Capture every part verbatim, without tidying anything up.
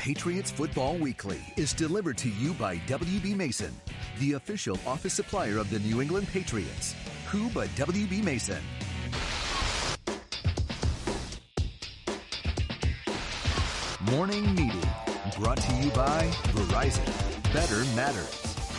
Patriots Football Weekly is delivered to you by W B. Mason, the official office supplier of the New England Patriots. Who but W B. Mason? Morning Meeting, brought to you by Verizon. Better matters.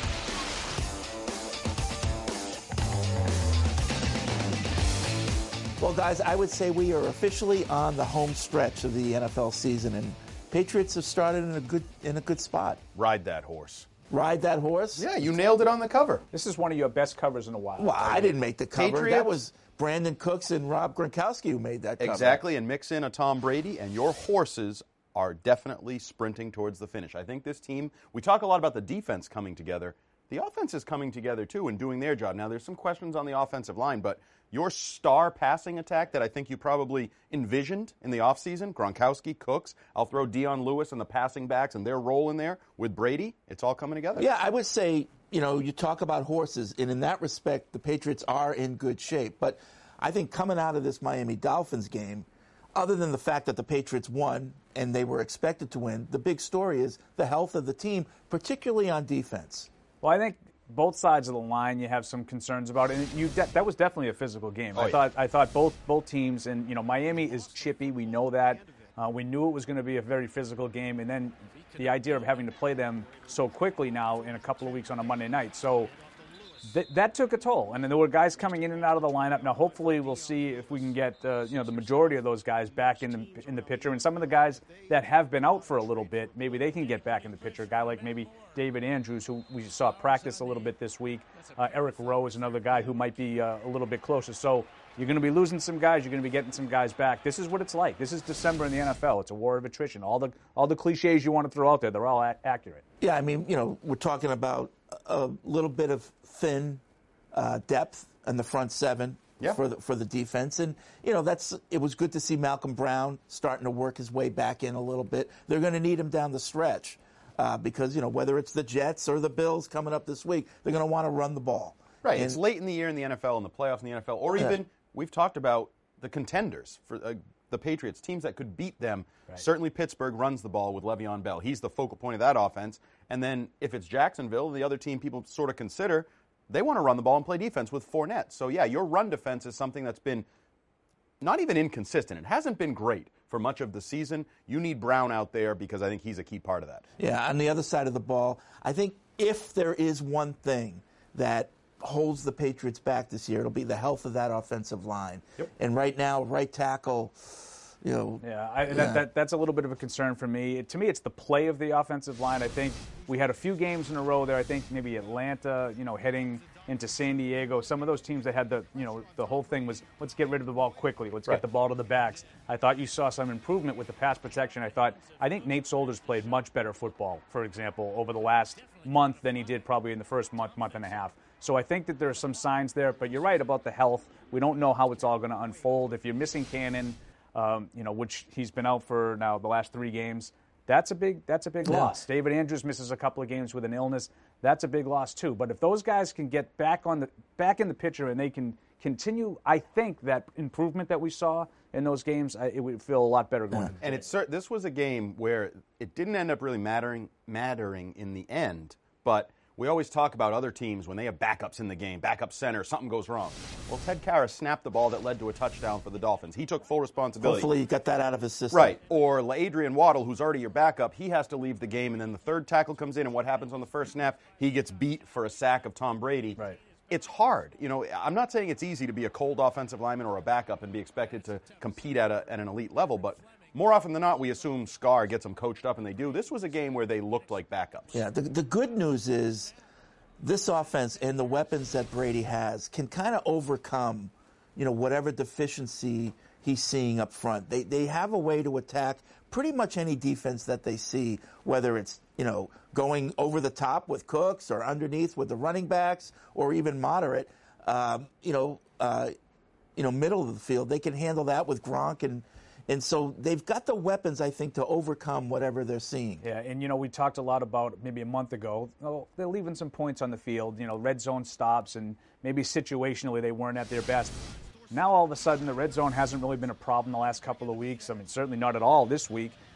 Well, guys, I would say we are officially on the home stretch of the N F L season, and Patriots have started in a good in a good spot. Ride that horse. Ride that horse? Yeah, you nailed it on the cover. This is one of your best covers in a while. Well, I didn't make the cover. Patriots? That was Brandon Cooks and Rob Gronkowski who made that cover. Exactly, and mix in a Tom Brady, and your horses are definitely sprinting towards the finish. I think this team, we talk a lot about the defense coming together. The offense is coming together, too, and doing their job. Now, there's some questions on the offensive line, but your star passing attack that I think you probably envisioned in the offseason, Gronkowski, Cooks, I'll throw Dion Lewis and the passing backs and their role in there with Brady, it's all coming together. Yeah, I would say, you know, you talk about horses, and in that respect, the Patriots are in good shape. But I think coming out of this Miami Dolphins game, other than the fact that the Patriots won and they were expected to win, the big story is the health of the team, particularly on defense. Well, I think both sides of the line you have some concerns about, and you de- that was definitely a physical game. Oh, I yeah. thought I thought both both teams, and you know, Miami is chippy. We know that. Uh, we knew it was going to be a very physical game, and then the idea of having to play them so quickly now in a couple of weeks on a Monday night. So th- that took a toll, and then there were guys coming in and out of the lineup. Now, hopefully, we'll see if we can get uh, you know the majority of those guys back in the in the picture, and some of the guys that have been out for a little bit, maybe they can get back in the picture. A guy like maybe David Andrews, who we saw practice a little bit this week. Uh, Eric Rowe is another guy who might be uh, a little bit closer. So you're going to be losing some guys. You're going to be getting some guys back. This is what it's like. This is December in the N F L. It's a war of attrition. All the all the cliches you want to throw out there, they're all a- accurate. Yeah, I mean, you know, we're talking about a little bit of thin uh, depth in the front seven yeah. for the for the defense, and you know that's it was good to see Malcolm Brown starting to work his way back in a little bit. They're going to need him down the stretch uh, because you know whether it's the Jets or the Bills coming up this week, they're going to want to run the ball. Right, and, it's late in the year in the N F L, in the playoffs in the N F L, or even we've talked about the contenders for uh, the Patriots, teams that could beat them. Right. Certainly Pittsburgh runs the ball with Le'Veon Bell. He's the focal point of that offense. And then if it's Jacksonville, the other team people sort of consider, they want to run the ball and play defense with Fournette. So, yeah, your run defense is something that's been not even inconsistent. It hasn't been great for much of the season. You need Brown out there because I think he's a key part of that. Yeah, on the other side of the ball, I think if there is one thing that holds the Patriots back this year, it'll be the health of that offensive line. Yep. And right now, right tackle, you know. Yeah, I, yeah. That, that, that's a little bit of a concern for me. It, to me, it's the play of the offensive line. I think we had a few games in a row there. I think maybe Atlanta, you know, heading into San Diego. Some of those teams that had the, you know, the whole thing was let's get rid of the ball quickly. Let's right. get the ball to the backs. I thought you saw some improvement with the pass protection. I thought, I think Nate Solder's played much better football, for example, over the last month than he did probably in the first month, month and a half. So I think that there are some signs there, but you're right about the health. We don't know how it's all going to unfold. If you're missing Cannon, um, you know, which he's been out for now the last three games, that's a big that's a big yeah. loss. David Andrews misses a couple of games with an illness. That's a big loss too. But if those guys can get back on the back in the picture and they can continue, I think that improvement that we saw in those games, I, it would feel a lot better going. Yeah. Into And it's this was a game where it didn't end up really mattering mattering in the end, but we always talk about other teams when they have backups in the game, backup center, something goes wrong. Well, Ted Karras snapped the ball that led to a touchdown for the Dolphins. He took full responsibility. Hopefully he got that out of his system. Right. Or Adrian Waddle, who's already your backup, he has to leave the game, and then the third tackle comes in, and what happens on the first snap? He gets beat for a sack of Tom Brady. Right. It's hard. You know, I'm not saying it's easy to be a cold offensive lineman or a backup and be expected to compete at, a, at an elite level, but more often than not, we assume Scar gets them coached up, and they do. This was a game where they looked like backups. Yeah, the, the good news is this offense and the weapons that Brady has can kind of overcome, you know, whatever deficiency he's seeing up front. They they have a way to attack pretty much any defense that they see, whether it's, you know, going over the top with Cooks or underneath with the running backs or even moderate, um, you know, uh, you know, middle of the field. They can handle that with Gronk and And so they've got the weapons, I think, to overcome whatever they're seeing. Yeah, and, you know, we talked a lot about maybe a month ago, oh, they're leaving some points on the field, you know, red zone stops, and maybe situationally they weren't at their best. Now all of a sudden the red zone hasn't really been a problem the last couple of weeks. I mean, certainly not at all this week.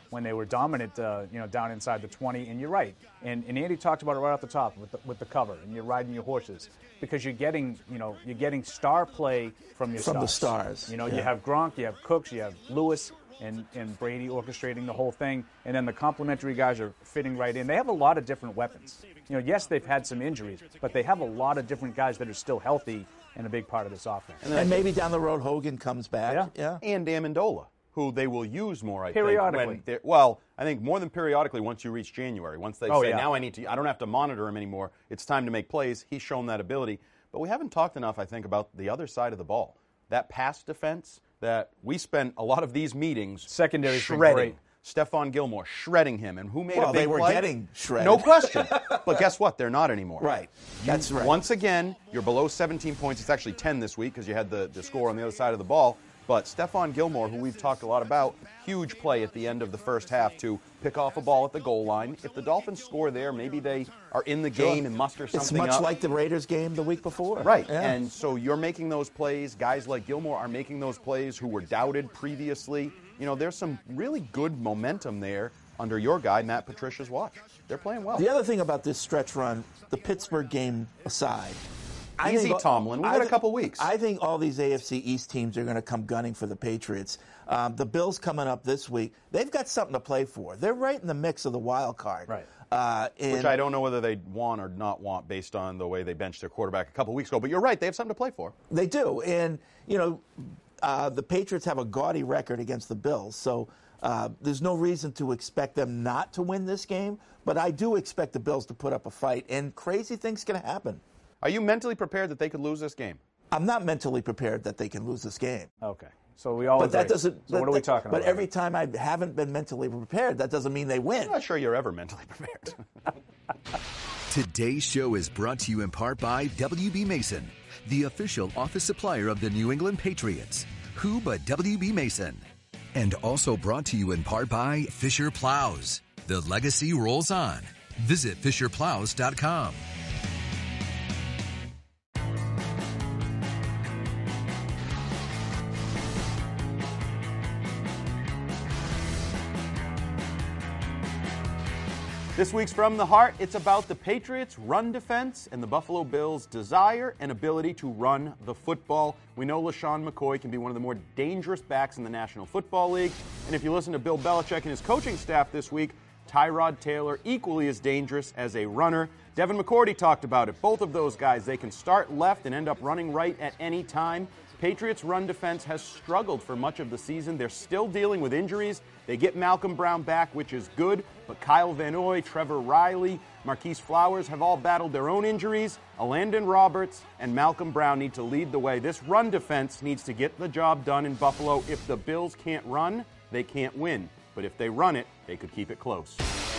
when they were dominant, uh, you know, down inside the twenty. And you're right. And, and Andy talked about it right off the top with the, with the cover, and you're riding your horses because you're getting, you know, you're getting star play from your from stars. the stars. You know, yeah. you have Gronk, you have Cooks, you have Lewis, and, and Brady orchestrating the whole thing. And then the complementary guys are fitting right in. They have a lot of different weapons. You know, yes, they've had some injuries, but they have a lot of different guys that are still healthy and a big part of this offense. And, and maybe down the road Hogan comes back. Yeah. yeah. And Amendola, who they will use more, I periodically. think. Periodically. Well, I think more than periodically once you reach January. Once they oh, say, yeah. now I need to, I don't have to monitor him anymore. It's time to make plays. He's shown that ability. But we haven't talked enough, I think, about the other side of the ball. That pass defense that we spent a lot of these meetings Secondary's shredding. Been great. Stephon Gilmore shredding him. And who made well, a big they were play? getting shredded. No question. But guess what? They're not anymore. Right. That's right. Once again, you're below seventeen points. It's actually ten this week because you had the, the score on the other side of the ball. But Stephon Gilmore, who we've talked a lot about, huge play at the end of the first half to pick off a ball at the goal line. If the Dolphins score there, maybe they are in the game and muster something It's much up. like the Raiders game the week before. Right. Yeah. And so you're making those plays. Guys like Gilmore are making those plays who were doubted previously. You know, there's some really good momentum there under your guy, Matt Patricia's watch. They're playing well. The other thing about this stretch run, the Pittsburgh game aside, I Easy, think, Tomlin. We've I got a th- couple weeks. I think all these A F C East teams are going to come gunning for the Patriots. Um, the Bills coming up this week, they've got something to play for. They're right in the mix of the wild card. Right. Uh, and Which I don't know whether they want or not want based on the way they benched their quarterback a couple weeks ago. But you're right, they have something to play for. They do. And, you know, uh, the Patriots have a gaudy record against the Bills. So uh, there's no reason to expect them not to win this game. But I do expect the Bills to put up a fight. And crazy things can happen. Are you mentally prepared that they could lose this game? I'm not mentally prepared that they can lose this game. Okay. So we all But agree. that doesn't. So what that- are we talking but about? But every time I haven't been mentally prepared, that doesn't mean they win. I'm not sure you're ever mentally prepared. Today's show is brought to you in part by W B. Mason, the official office supplier of the New England Patriots. Who but W B. Mason? And also brought to you in part by Fisher Plows. The legacy rolls on. Visit Fisher Plows dot com. This week's From the Heart, it's about the Patriots' run defense and the Buffalo Bills' desire and ability to run the football. We know LaShawn McCoy can be one of the more dangerous backs in the National Football League. And if you listen to Bill Belichick and his coaching staff this week, Tyrod Taylor equally as dangerous as a runner. Devin McCourty talked about it. Both of those guys, they can start left and end up running right at any time. Patriots' run defense has struggled for much of the season. They're still dealing with injuries. They get Malcolm Brown back, which is good, but Kyle Van Noy, Trevor Riley, Marquise Flowers have all battled their own injuries. Alandon Roberts and Malcolm Brown need to lead the way. This run defense needs to get the job done in Buffalo. If the Bills can't run, they can't win. But if they run it, they could keep it close.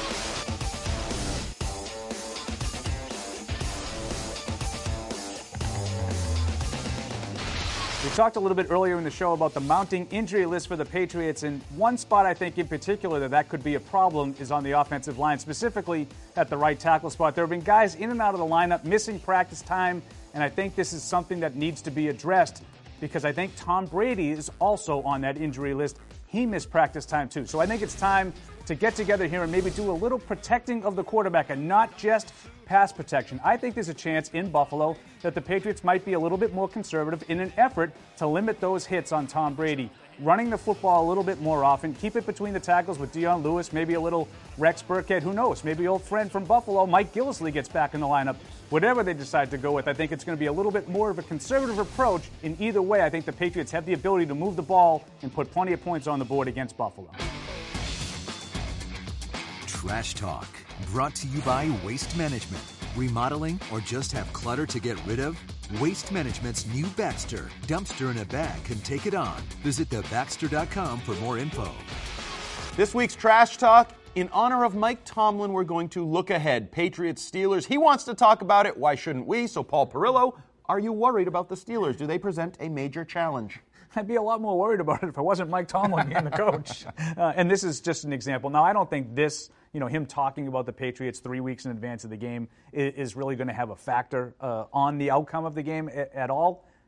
We talked a little bit earlier in the show about the mounting injury list for the Patriots, and one spot I think in particular that that could be a problem is on the offensive line, specifically at the right tackle spot. There have been guys in and out of the lineup missing practice time, and I think this is something that needs to be addressed because I think Tom Brady is also on that injury list. He missed practice time too. So I think it's time to get together here and maybe do a little protecting of the quarterback and not just pass protection. I think there's a chance in Buffalo that the Patriots might be a little bit more conservative in an effort to limit those hits on Tom Brady. Running the football a little bit more often, keep it between the tackles with Dion Lewis, maybe a little Rex Burkhead, who knows? Maybe old friend from Buffalo, Mike Gillislee, gets back in the lineup. Whatever they decide to go with, I think it's going to be a little bit more of a conservative approach. In either way, I think the Patriots have the ability to move the ball and put plenty of points on the board against Buffalo. Trash Talk, brought to you by Waste Management. Remodeling or just have clutter to get rid of? Waste Management's new Baxter dumpster in a bag can take it on. Visit the baxter dot com for more info. This week's Trash Talk, in honor of Mike Tomlin, we're going to look ahead. Patriots, Steelers. He wants to talk about it. Why shouldn't we? So, Paul Perillo, are you worried about the Steelers? Do they present a major challenge? I'd be a lot more worried about it if it wasn't Mike Tomlin being the coach. Uh, and this is just an example. Now, I don't think this, you know, him talking about the Patriots three weeks in advance of the game is, is really going to have a factor uh, on the outcome of the game at, at all.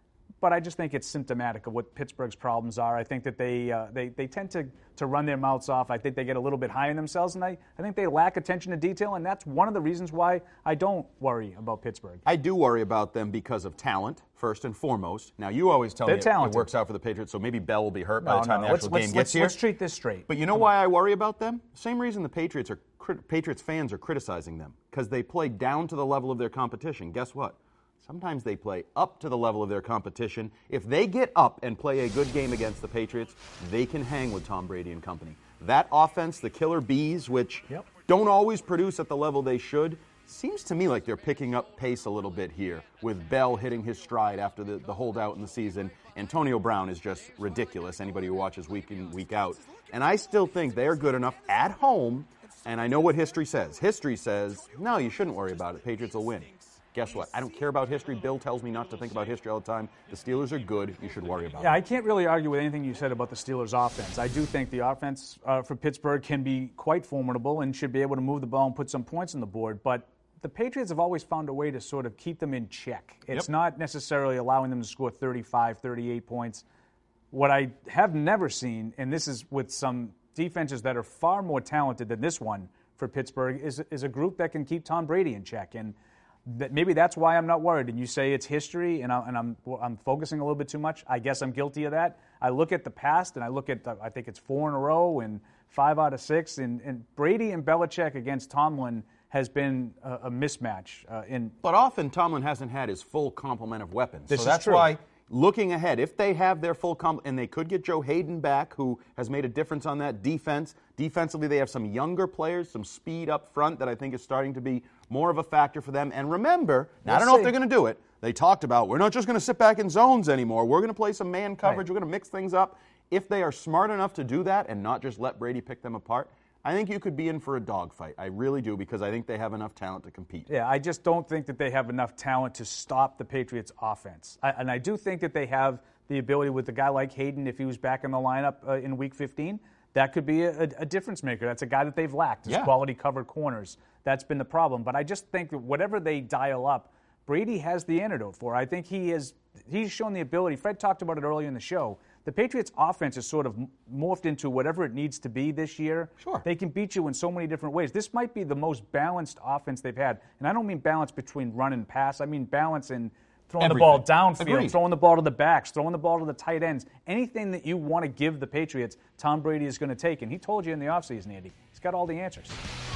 but I just think it's symptomatic of what Pittsburgh's problems are. I think that they uh, they, they tend to, to run their mouths off. I think they get a little bit high on themselves, and I, I think they lack attention to detail, and that's one of the reasons why I don't worry about Pittsburgh. I do worry about them because of talent, first and foremost. Now, you always tell They're me it, talented. it works out for the Patriots, so maybe Bell will be hurt by No, the time no, the let's, actual let's, game let's, gets here. Let's treat this straight. But you know why I worry about them? Same reason the Patriots are Patriots fans are criticizing them, because they play down to the level of their competition. Guess what? Sometimes they play up to the level of their competition. If they get up and play a good game against the Patriots, they can hang with Tom Brady and company. That offense, the Killer Bees, which yep. don't always produce at the level they should, seems to me like they're picking up pace a little bit here, with Bell hitting his stride after the, the holdout in the season. Antonio Brown is just ridiculous, anybody who watches week in, week out. And I still think they're good enough at home, and I know what history says. History says, no, you shouldn't worry about it. Patriots will win. Guess what? I don't care about history. Bill tells me not to think about history all the time. The Steelers are good. You should worry about yeah, it. I can't really argue with anything you said about the Steelers' offense. I do think the offense uh, for Pittsburgh can be quite formidable and should be able to move the ball and put some points on the board. But the Patriots have always found a way to sort of keep them in check. It's Yep. not necessarily allowing them to score thirty-five, thirty-eight points. What I have never seen, and this is with some defenses that are far more talented than this one for Pittsburgh, is, is a group that can keep Tom Brady in check. And that maybe that's why I'm not worried. And you say it's history, and, I, and I'm I'm focusing a little bit too much. I guess I'm guilty of that. I look at the past, and I look at the, I think it's four in a row and five out of six. And, and Brady and Belichick against Tomlin has been a, a mismatch. Uh, in But often Tomlin hasn't had his full complement of weapons. This so is that's true. why, looking ahead, if they have their full complement, and they could get Joe Hayden back, who has made a difference on that defense. Defensively, they have some younger players, some speed up front that I think is starting to be more of a factor for them. And remember, now, I don't know see. if they're going to do it. They talked about, we're not just going to sit back in zones anymore. We're going to play some man coverage. Right. We're going to mix things up. If they are smart enough to do that and not just let Brady pick them apart, I think you could be in for a dogfight. I really do, because I think they have enough talent to compete. Yeah, I just don't think that they have enough talent to stop the Patriots' offense. I, and I do think that they have the ability with a guy like Hayden, if he was back in the lineup uh, in Week fifteen, that could be a, a difference maker. That's a guy that they've lacked, is Yeah. quality covered corners. That's been the problem. But I just think that whatever they dial up, Brady has the antidote for. I think he has he's shown the ability. Fred talked about it earlier in the show. The Patriots' offense is sort of morphed into whatever it needs to be this year. Sure. They can beat you in so many different ways. This might be the most balanced offense they've had. And I don't mean balance between run and pass. I mean balance in throwing Everything. the ball downfield, Agreed. throwing the ball to the backs, throwing the ball to the tight ends. Anything that you want to give the Patriots, Tom Brady is going to take. And he told you in the offseason, Andy. He's got all the answers.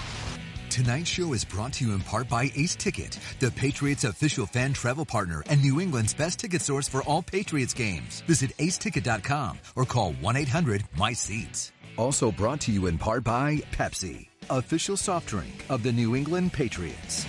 Tonight's show is brought to you in part by Ace Ticket, the Patriots official fan travel partner and New England's best ticket source for all Patriots games. Visit ace ticket dot com or call one eight hundred my seats. Also brought to you in part by Pepsi, official soft drink of the New England Patriots.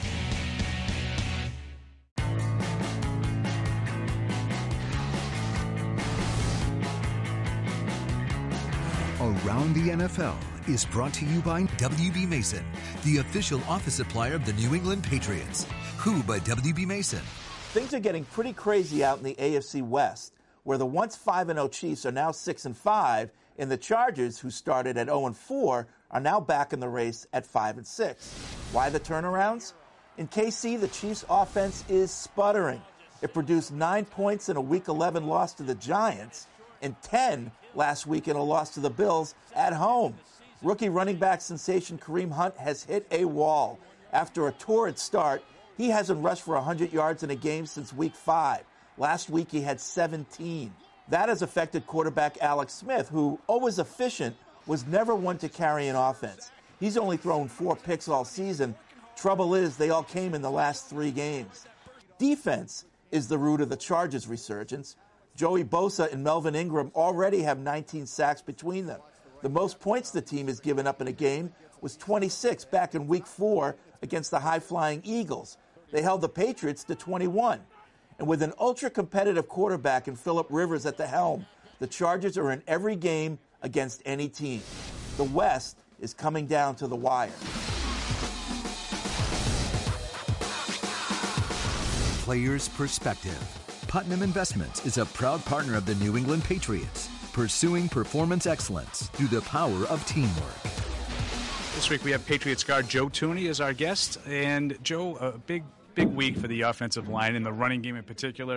Around the N F L is brought to you by W B. Mason, the official office supplier of the New England Patriots. Who but W B. Mason? Things are getting pretty crazy out in the A F C West, where the once five and oh Chiefs are now six and five, and the Chargers, who started at oh and four, are now back in the race at five and six. Why the turnarounds? In K C, the Chiefs' offense is sputtering. It produced nine points in a Week eleven loss to the Giants and ten last week in a loss to the Bills at home. Rookie running back sensation Kareem Hunt has hit a wall. After a torrid start, he hasn't rushed for one hundred yards in a game since Week five. Last week he had seventeen. That has affected quarterback Alex Smith, who, always efficient, was never one to carry an offense. He's only thrown four picks all season. Trouble is, they all came in the last three games. Defense is the root of the Chargers' resurgence. Joey Bosa and Melvin Ingram already have nineteen sacks between them. The most points the team has given up in a game was twenty-six back in Week four against the high-flying Eagles. They held the Patriots to twenty-one. And with an ultra-competitive quarterback in Phillip Rivers at the helm, the Chargers are in every game against any team. The West is coming down to the wire. Players' perspective. Putnam Investments is a proud partner of the New England Patriots, pursuing performance excellence through the power of teamwork. This week we have Patriots guard Joe Thuney as our guest. And Joe, a big, big week for the offensive line and the running game in particular.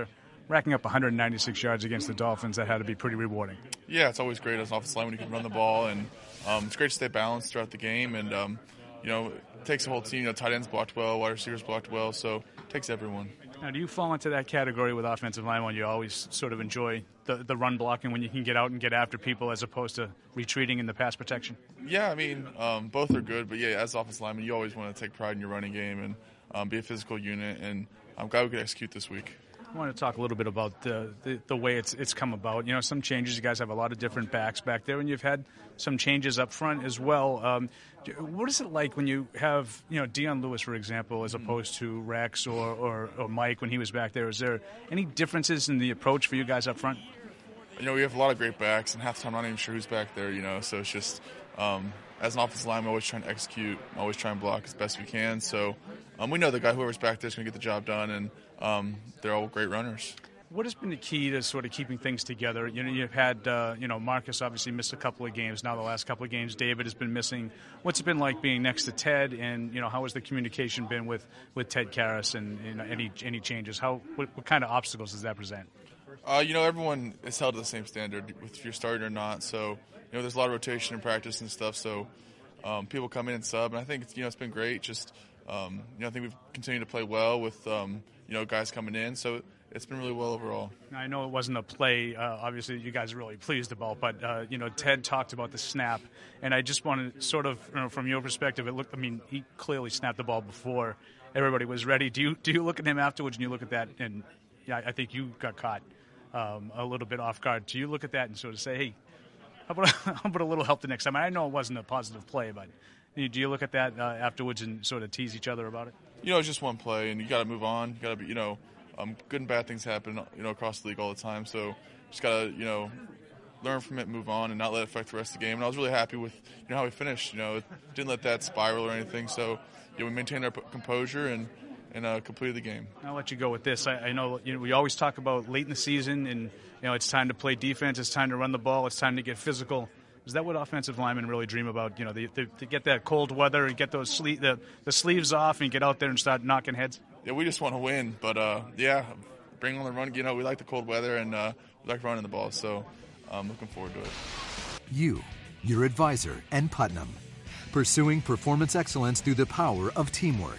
racking up one hundred ninety-six yards against the Dolphins, that had to be pretty rewarding. Yeah, it's always great as an offensive line when you can run the ball, and um, it's great to stay balanced throughout the game. And um, you know, it takes the whole team. You know, tight ends blocked well, wide receivers blocked well, so it takes everyone. Now, do you fall into that category with offensive line when you always sort of enjoy the, the run blocking when you can get out and get after people as opposed to retreating in the pass protection? Yeah, I mean, um, both are good, but yeah, as offensive lineman, you always want to take pride in your running game and um, be a physical unit, and I'm glad we could execute this week. I want to talk a little bit about the, the, the way it's it's come about. You know, some changes. You guys have a lot of different backs back there, and you've had some changes up front as well. Um, what is it like when you have, you know, Dion Lewis, for example, as opposed to Rex or, or, or Mike when he was back there? Is there any differences in the approach for you guys up front? You know, we have a lot of great backs, and half the time I'm not even sure who's back there, you know, so it's just um, as an offensive lineman, I'm always trying to execute, I'm always trying to block as best we can. So um, we know the guy, whoever's back there, is going to get the job done, and um, they're all great runners. What has been the key to sort of keeping things together? You know, you've had, uh, you know, Marcus obviously missed a couple of games. Now the last couple of games, David has been missing. What's it been like being next to Ted? And, you know, how has the communication been with, with Ted Karras and, you know, any any changes? How what, what kind of obstacles does that present? Uh, you know, everyone is held to the same standard, if you're starting or not. So, you know, there's a lot of rotation in practice and stuff. So um, people come in and sub. And I think, it's, you know, it's been great. Just, um, you know, I think we've continued to play well with, um, you know, guys coming in. So it's been really well overall. I know it wasn't a play, uh, obviously, you guys are really pleased about, but, uh, you know, Ted talked about the snap, and I just wanted sort of, you know, from your perspective, it looked, I mean, he clearly snapped the ball before everybody was ready. Do you do you look at him afterwards and you look at that, and yeah, I think you got caught um, a little bit off guard. Do you look at that and sort of say, hey, how about, how about a little help the next time? I know it wasn't a positive play, but do you look at that uh, afterwards and sort of tease each other about it? You know, it's just one play, and you got to move on. You got to be, you know, Um, good and bad things happen, you know, across the league all the time. So just gotta, you know, learn from it, move on, and not let it affect the rest of the game. And I was really happy with, you know, how we finished. You know, didn't let that spiral or anything. So, you know, we maintained our composure and and uh, completed the game. I'll let you go with this. I, I know, you know we always talk about late in the season, and you know, it's time to play defense. It's time to run the ball. It's time to get physical. Is that what offensive linemen really dream about? You know, the, the, to get that cold weather and get those sle- the the sleeves off and get out there and start knocking heads. Yeah, we just want to win, but uh, yeah, bring on the run. You know, we like the cold weather and uh, we like running the ball, so I'm looking forward to it. You, your advisor, and Putnam, pursuing performance excellence through the power of teamwork.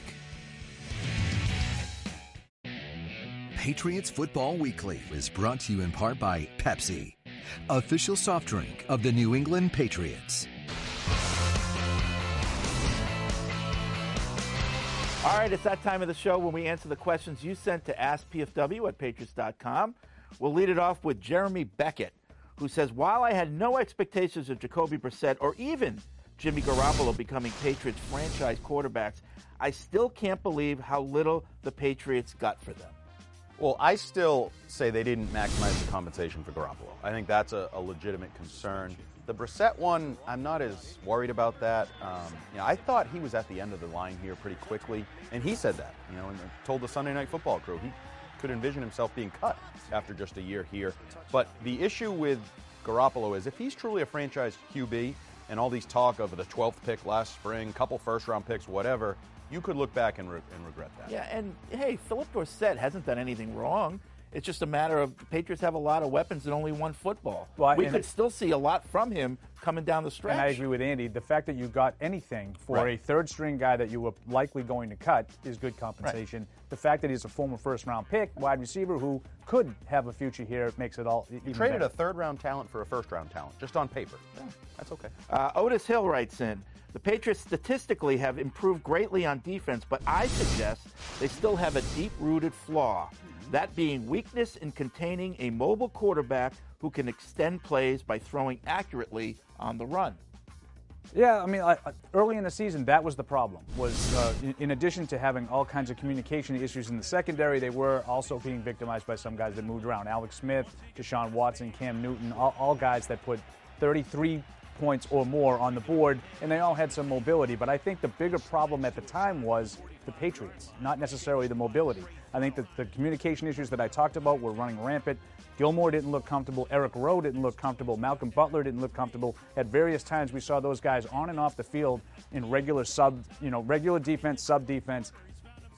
Patriots Football Weekly is brought to you in part by Pepsi, official soft drink of the New England Patriots. All right, it's that time of the show when we answer the questions you sent to ask P F W at patriots dot com. We'll lead it off with Jeremy Beckett, who says, while I had no expectations of Jacoby Brissett or even Jimmy Garoppolo becoming Patriots franchise quarterbacks, I still can't believe how little the Patriots got for them. Well, I still say they didn't maximize the compensation for Garoppolo. I think that's a, a legitimate concern. The Brissett one, I'm not as worried about that. Um, you know, I thought he was at the end of the line here pretty quickly, and he said that. You know, and told the Sunday Night Football crew he could envision himself being cut after just a year here. But the issue with Garoppolo is if he's truly a franchise Q B, and all these talk of the twelfth pick last spring, couple first-round picks, whatever, you could look back and, re- and regret that. Yeah, and hey, Philip Dorsett hasn't done anything wrong. It's just a matter of the Patriots have a lot of weapons and only one football. Well, we could it, still see a lot from him coming down the stretch. And I agree with Andy. The fact that you got anything for right. a third-string guy that you were likely going to cut is good compensation. Right. The fact that he's a former first-round pick, wide receiver who could have a future here makes it all even You traded better. a third-round talent for a first-round talent, just on paper. Yeah, that's okay. Uh, Otis Hill writes in, the Patriots statistically have improved greatly on defense, but I suggest they still have a deep-rooted flaw. That being weakness in containing a mobile quarterback who can extend plays by throwing accurately on the run. Yeah, I mean, I, early in the season, that was the problem. Was uh, in, in addition to having all kinds of communication issues in the secondary, they were also being victimized by some guys that moved around. Alex Smith, Deshaun Watson, Cam Newton, all, all guys that put thirty-three points or more on the board, and they all had some mobility. But I think the bigger problem at the time was the Patriots, not necessarily the mobility. I think that the communication issues that I talked about were running rampant. Gilmore didn't look comfortable. Eric Rowe didn't look comfortable. Malcolm Butler didn't look comfortable. At various times, we saw those guys on and off the field in regular sub, you know, regular defense, sub defense,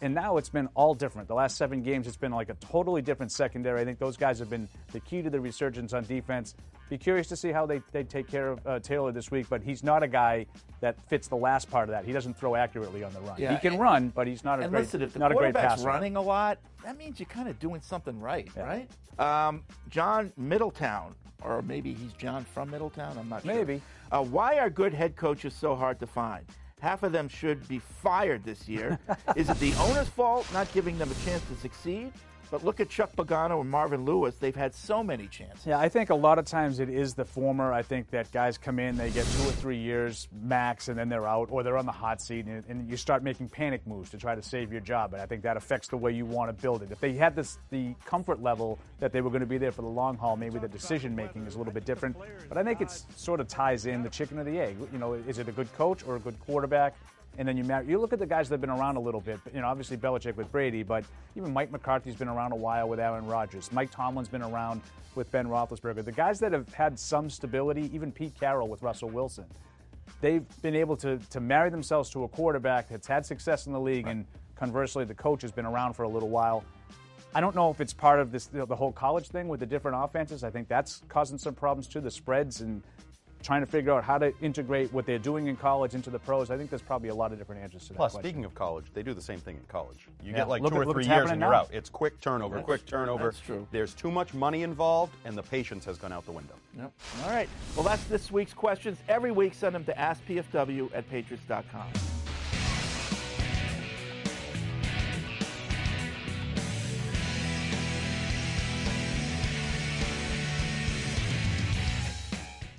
And now it's been all different. The last seven games, it's been like a totally different secondary. I think those guys have been the key to the resurgence on defense. Be curious to see how they, they take care of uh, Taylor this week, but he's not a guy that fits the last part of that. He doesn't throw accurately on the run. Yeah, he can and, run, but he's not a and great, listen, if the not a great quarterback's passer. running a lot, that means you're kind of doing something right, Yeah. right? Um, John Middletown, or maybe he's John from Middletown, I'm not sure. Maybe. Uh, why are good head coaches so hard to find? Half of them should be fired this year. Is it the owner's fault not giving them a chance to succeed? But look at Chuck Pagano and Marvin Lewis. They've had so many chances. Yeah, I think a lot of times it is the former. I think that guys come in, they get two or three years max, and then they're out, or they're on the hot seat, and, and you start making panic moves to try to save your job. And I think that affects the way you want to build it. If they had this the comfort level that they were going to be there for the long haul, maybe the decision-making is a little bit different. But I think it sort of ties in the chicken or the egg. You know, is it a good coach or a good quarterback? And then you marry, you look at the guys that have been around a little bit. You know, obviously Belichick with Brady, but even Mike McCarthy's been around a while with Aaron Rodgers. Mike Tomlin's been around with Ben Roethlisberger. The guys that have had some stability, even Pete Carroll with Russell Wilson, they've been able to to marry themselves to a quarterback that's had success in the league, and conversely, the coach has been around for a little while. I don't know if it's part of this, you know, the whole college thing with the different offenses. I think that's causing some problems too, the spreads and trying to figure out how to integrate what they're doing in college into the pros. I think there's probably a lot of different answers to that Plus, question. speaking of college, they do the same thing in college. You Yeah. get like Look two at- or look three what's years happening and you're now. out. It's quick turnover, That's- quick turnover. that's true. There's too much money involved, and the patience has gone out the window. Yep. All right. Well, that's this week's questions. Every week, send them to ask P F W at patriots dot com.